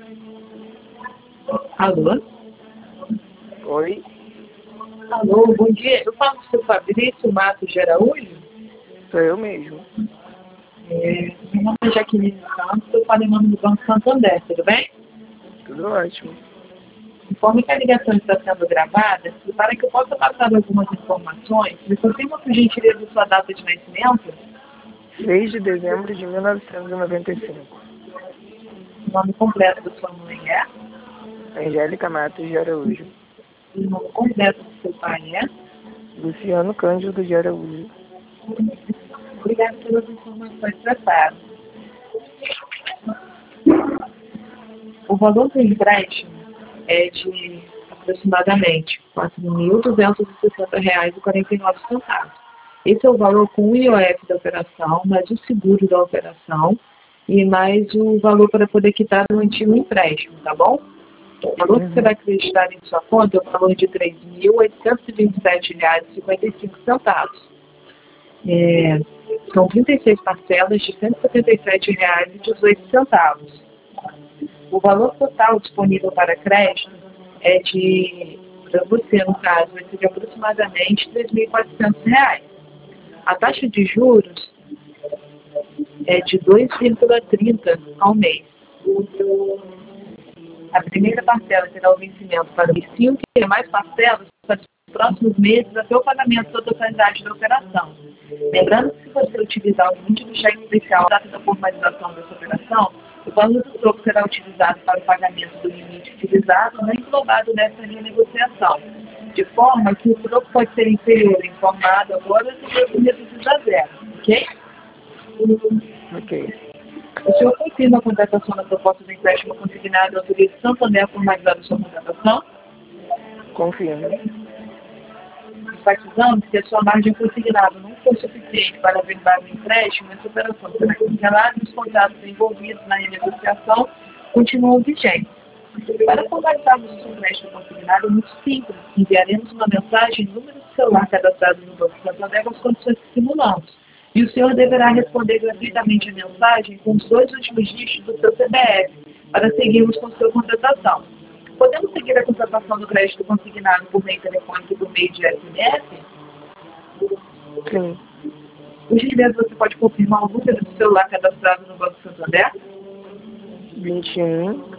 Alô? Oi? Alô, bom dia. Eu falo com o seu Fabrício Matos de Araújo. Sou eu mesmo. Meu nome é Jaqueline Santos, eu falo em nome do Banco Santander, tudo bem? Tudo ótimo. Conforme que a ligação está sendo gravada, e para que eu possa passar algumas informações, me confirma por gentileza sua data de nascimento, 6 de dezembro de 1995. o nome completo da sua mãe é, Angélica Matos de Araújo. o nome completo do seu pai é. Luciano Cândido de Araújo. Obrigada pelas informações prestadas. O valor do empréstimo é de aproximadamente R$ 4.260,49. Esse é o valor com o IOF da operação, mais o seguro da operação e mais o valor para poder quitar o antigo empréstimo, tá bom? O valor que você vai acreditar em sua conta é o valor de R$ 3.827,55. São 36 parcelas de R$ 177,18. O valor total disponível para crédito é para você, no caso, vai ser de aproximadamente R$ 3.400. A taxa de juros é de 2,30 ao mês. A primeira parcela terá o vencimento para os 5 e mais parcelas para os próximos meses até o pagamento da totalidade da operação. Lembrando que se você utilizar o limite do cheque especial na data da formalização dessa operação, o valor do troco será utilizado para o pagamento do limite utilizado não englobado nessa renegociação, de forma que o troco pode ser inferior informado agora ou reduzido a zero, ok? Ok. O senhor confirma a contratação da proposta do empréstimo consignado ao Autoriza Santander a formalizar a sua contratação? Confirmo. Enfatizando que a sua margem consignada não for suficiente para averbar o empréstimo, essa operação será cancelada e os contratos envolvidos na renegociação continuam vigentes. Para formalizarmos o seu empréstimo consignado é muito simples. Enviaremos uma mensagem no número de celular cadastrado no Banco Santander com as condições que simulamos. E o senhor deverá responder gratuitamente a mensagem com os 2 últimos dígitos do seu CPF para seguirmos com sua contratação. Podemos seguir a contratação do crédito consignado por meio telefônico e por meio de SMS? Sim. Por gentileza, você pode confirmar o número do celular cadastrado no Banco Santander? 21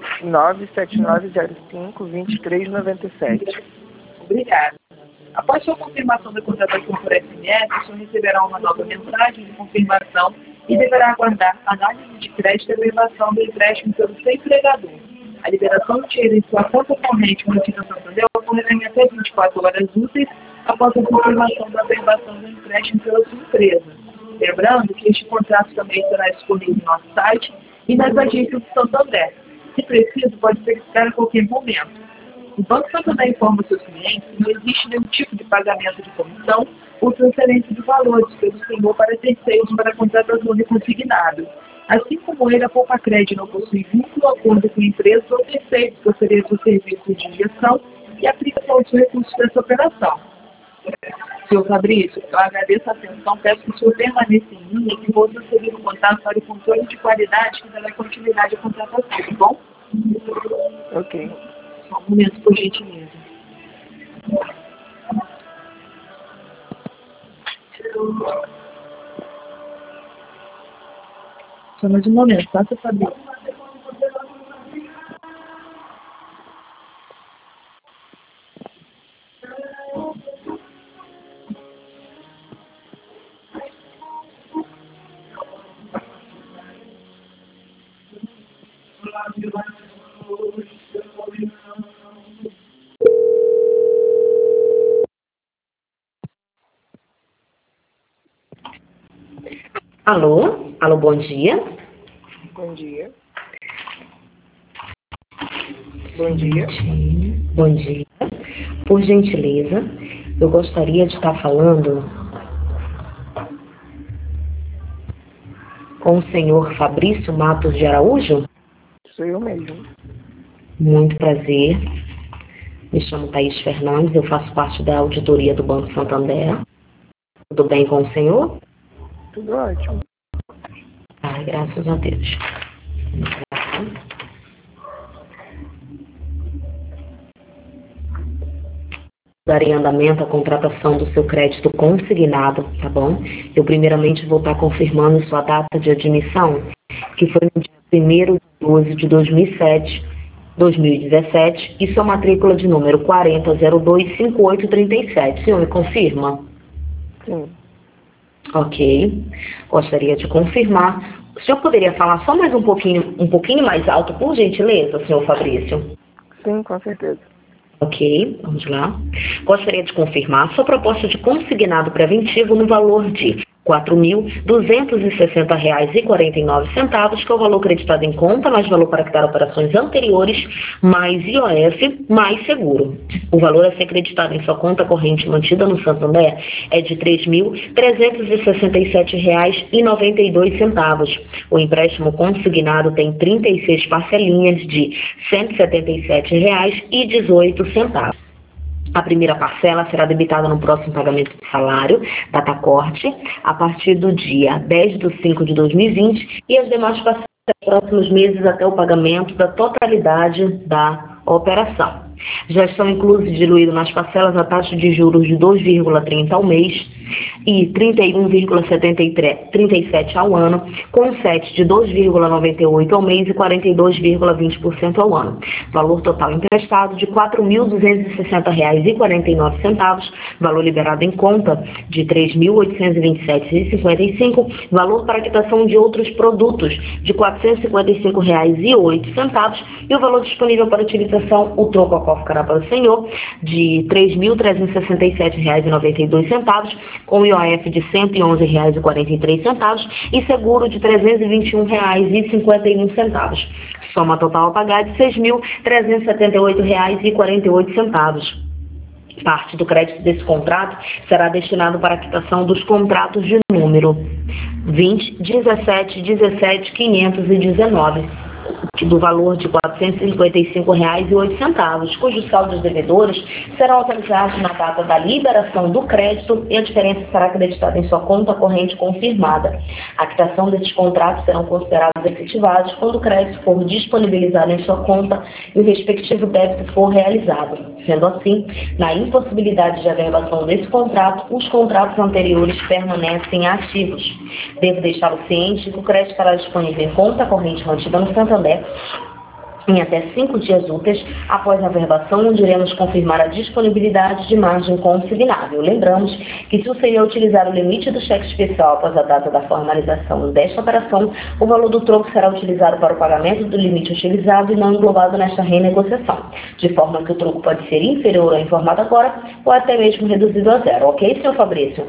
97905 2397. Obrigada. Após sua confirmação da contratação por SMS, o senhor receberá uma nova mensagem de confirmação e deverá aguardar a análise de crédito e elevação do empréstimo pelo seu empregador. A liberação do dinheiro em sua conta corrente no Banco Santander ocorrerá em até 24 horas úteis após a confirmação da averbação do empréstimo pela sua empresa. Lembrando que este contrato também será disponível no nosso site e nas agências do Santander. Se preciso, pode verificar a qualquer momento. O Banco Santander informa seus clientes que não existe nenhum tipo de pagamento de comissão ou transferência de valores pelo senhor para terceiros para a contratação de consignado. Assim como ele, a Poupa Crédito não possui vínculo acordo com empresas ou terceiros que ofereçam serviços de gestão e aplicação dos recursos dessa operação. Senhor Fabrício, eu agradeço a atenção, peço que o senhor permaneça em linha e que vou seguir o contato para o controle de qualidade que dará continuidade à contratação, tá bom? Ok. Só um momento, por gentileza. Só mais um momento, tá, seu Fabrício? Alô? Alô, bom dia. Bom dia. Bom dia. Bom dia. Por gentileza, eu gostaria de estar falando com o senhor Fabrício Matos de Araújo. Sou eu mesmo. Muito prazer. Me chamo Thaís Fernandes, eu faço parte da auditoria do Banco Santander. Tudo bem com o senhor? Tudo ótimo. Ai, graças a Deus. dar em andamento a contratação do seu crédito consignado, tá bom? Eu primeiramente vou estar confirmando sua data de admissão, que foi no dia 1º de 12 de 2017, e sua matrícula de número 40025837. O senhor me confirma? Sim. Ok. Gostaria de confirmar. O senhor poderia falar só mais um pouquinho mais alto, por gentileza, senhor Fabrício? Sim, com certeza. Ok, vamos lá. Gostaria de confirmar sua proposta de consignado preventivo no valor de R$ 4.260,49, que é o valor creditado em conta, mais valor para quitar operações anteriores, mais IOF, mais seguro. O valor a ser creditado em sua conta corrente mantida no Santander é de R$ 3.367,92. O empréstimo consignado tem 36 parcelinhas de R$ 177,18. A primeira parcela será debitada no próximo pagamento de salário, data corte, a partir do dia 10 de 5 de 2020, e as demais parcelas nos próximos meses até o pagamento da totalidade da operação. Já estão inclusos e diluídos nas parcelas a taxa de juros de 2,30 ao mês e 31,37 ao ano, com SET de 2,98 ao mês e 42,20% ao ano. Valor total emprestado de R$ 4.260,49, valor liberado em conta de R$ 3.827,55, valor para quitação de outros produtos de R$ 455,08 e o valor disponível para utilização, o troco a qual ficará para o senhor, de R$ 3.367,92, com IOF de R$ 111,43 e seguro de R$ 321,51. Soma total a pagar de R$ 6.378,48. Parte do crédito desse contrato será destinado para a quitação dos contratos de número 20, 17, 17, 519, do valor de R$ 455,08, cujos saldos devedores serão atualizados na data da liberação do crédito e a diferença será creditada em sua conta corrente confirmada. A quitação desses contratos serão considerados efetivados quando o crédito for disponibilizado em sua conta e o respectivo débito for realizado. Sendo assim, na impossibilidade de averbação desse contrato, os contratos anteriores permanecem ativos. Devo deixá-lo ciente que o crédito estará disponível em conta corrente mantida no Santander em até 5 dias úteis após a averbação, onde iremos confirmar a disponibilidade de margem consignável. Lembramos que, se o senhor utilizar o limite do cheque especial após a data da formalização desta operação, o valor do troco será utilizado para o pagamento do limite utilizado e não englobado nesta renegociação, de forma que o troco pode ser inferior ao informado agora ou até mesmo reduzido a zero. Ok, senhor Fabrício?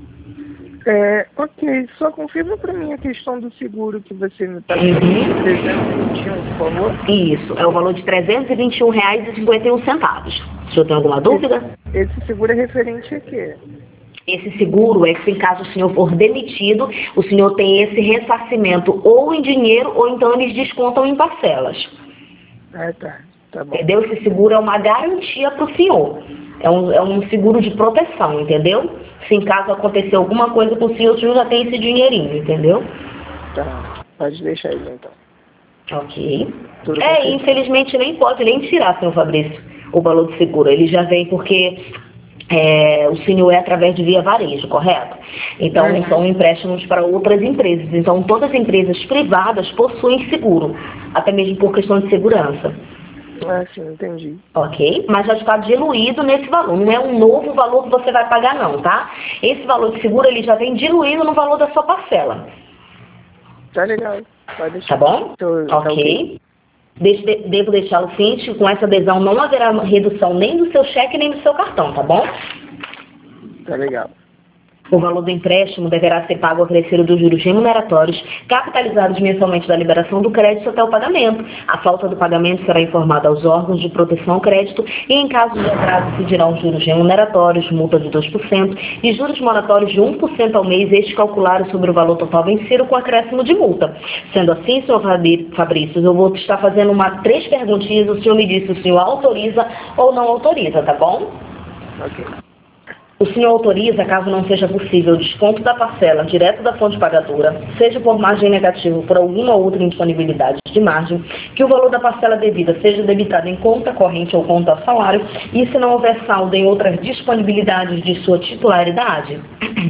Ok, só confirma para mim a questão do seguro que você me está pedindo, 321, por favor. Isso, é o valor de R$ 321,51. O senhor tem alguma dúvida? Esse seguro é referente a quê? Esse seguro é que, se caso o senhor for demitido, o senhor tem esse ressarcimento ou em dinheiro ou então eles descontam em parcelas. Ah, tá bom. Entendeu? Esse seguro é uma garantia para o senhor. É um seguro de proteção, entendeu? Se em caso acontecer alguma coisa com o senhor já tem esse dinheirinho, entendeu? Tá, pode deixar ele então. Ok. Tudo bem. Infelizmente nem pode nem tirar, senhor Fabrício, o valor do seguro. Ele já vem porque o senhor é através de via varejo, correto? Então, são empréstimos para outras empresas. Então, todas as empresas privadas possuem seguro, até mesmo por questão de segurança. Ah, sim, entendi. Ok? Mas já está diluído nesse valor. Não é um novo valor que você vai pagar, não, tá? Esse valor de seguro, ele já vem diluído no valor da sua parcela. Tá legal. Pode deixar. Tá bom? Ok. Devo deixá-lo ciente, com essa adesão não haverá redução nem do seu cheque nem do seu cartão, tá bom? Tá legal. O valor do empréstimo deverá ser pago ao crescer dos juros remuneratórios, capitalizados mensalmente da liberação do crédito até o pagamento. A falta do pagamento será informada aos órgãos de proteção ao crédito e, em caso de atraso, se dirão juros remuneratórios, multa de 2% e juros moratórios de 1% ao mês, estes calculados sobre o valor total vencido com acréscimo de multa. Sendo assim, senhor Fabrício, eu vou estar fazendo 3 perguntinhas, o senhor me diz se o senhor autoriza ou não autoriza, tá bom? Ok. O senhor autoriza, caso não seja possível, o desconto da parcela direto da fonte pagadora, seja por margem negativa ou por alguma outra indisponibilidade de margem, que o valor da parcela devida seja debitado em conta corrente ou conta salário, e se não houver saldo em outras disponibilidades de sua titularidade?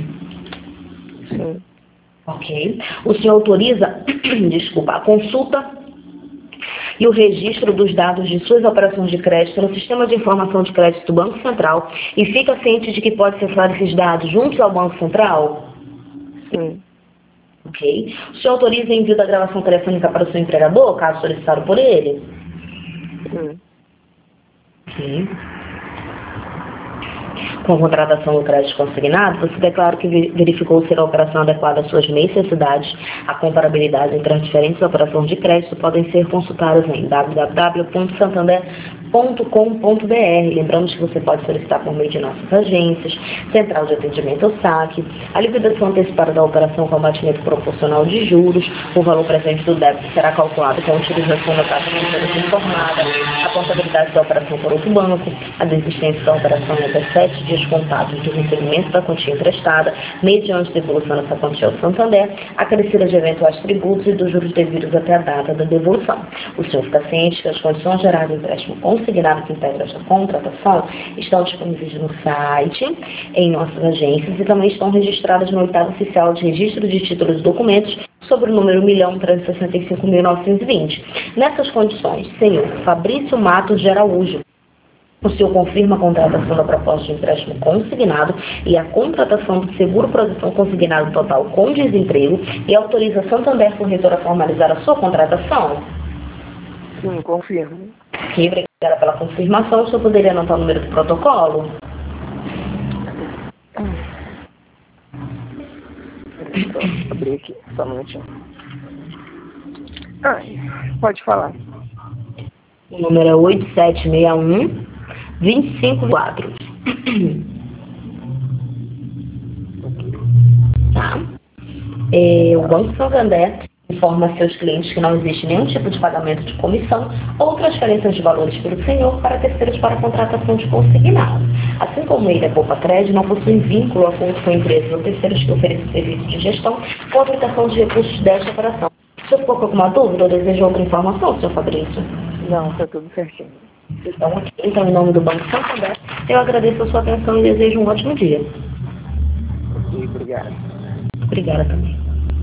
Sim. Ok. O senhor autoriza, desculpa, a consulta e o registro dos dados de suas operações de crédito no Sistema de Informação de Crédito do Banco Central e fica ciente de que pode acessar esses dados juntos ao Banco Central? Sim. Ok. O senhor autoriza o envio da gravação telefônica para o seu empregador, caso solicitado por ele? Sim. Ok. Com a contratação do crédito consignado, você declara que verificou ser a operação adequada às suas necessidades. A comparabilidade entre as diferentes operações de crédito podem ser consultadas em www.santander.com.br. Lembramos que você pode solicitar por meio de nossas agências, central de atendimento ao saque, a liquidação antecipada da operação com abatimento proporcional de juros, o valor presente do débito será calculado com a utilização da taxa de juros informada, a contabilidade da operação por outro banco, a desistência da operação em até 7 dias contados do recebimento da quantia emprestada, mediante devolução dessa quantia ao Santander, a crescida de eventuais tributos e dos juros devidos até a data da devolução. O senhor fica ciente que as condições gerais do empréstimo consignado que integram esta contratação estão disponíveis no site, em nossas agências, e também estão registradas no oitavo oficial de registro de títulos e documentos sobre o número 1.365.920. Nessas condições, senhor Fabrício Matos de Araújo, o senhor confirma a contratação da proposta de empréstimo consignado e a contratação do seguro-produção consignado total com desemprego e autoriza a Santander Corretora a formalizar a sua contratação? Sim, confirmo. Ok, obrigada pela confirmação. O senhor poderia anotar o número do protocolo? Deixa eu abrir aqui, só um minutinho. Pode falar. O número é 8761-254. Tá? O Banco Santander informa a seus clientes que não existe nenhum tipo de pagamento de comissão ou transferência de valores pelo senhor para terceiros para a contratação de consignado. Assim como ele é poupa crédito, não possui vínculo a conta com empresas ou terceiros que ofereçam serviço de gestão ou aplicação de recursos desta operação. O senhor ficou com alguma dúvida ou deseja outra informação, senhor Fabrício? Não, está tudo certinho. Então, em nome do Banco Santander, eu agradeço a sua atenção e desejo um ótimo dia. Ok, obrigado. Obrigada também.